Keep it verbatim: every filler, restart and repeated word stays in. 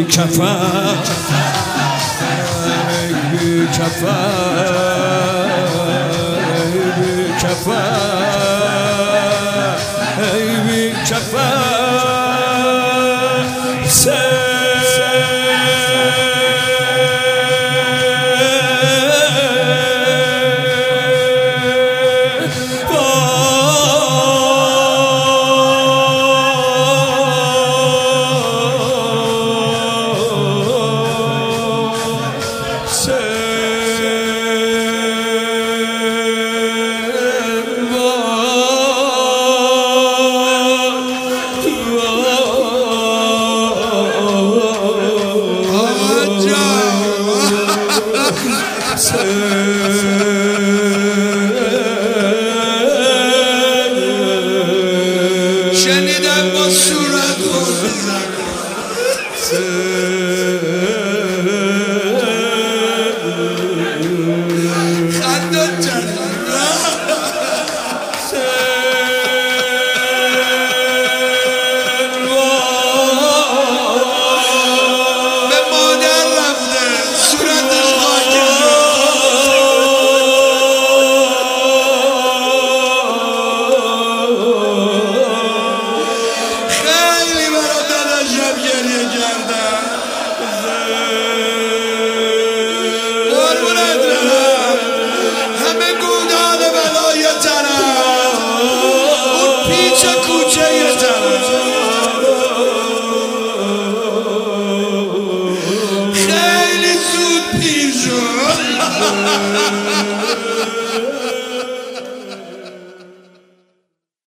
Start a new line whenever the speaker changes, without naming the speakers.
کفن ای بی کفن ای بی کفن ای بی کفن
شنیدم با صورت خود خندت کرد به مادر رفته صورتش خاکی خیلی برا داداشم گریه کردم قربونت برم همه گودال بلای طرف اون پیچ کوچه یه طرف خیلی زود پیر شد